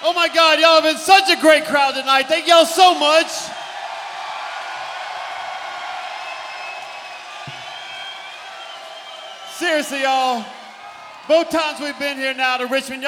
Oh my God, y'all have been such a great crowd tonight. Thank y'all so much. Seriously, y'all. Both times we've been here now to Richmond,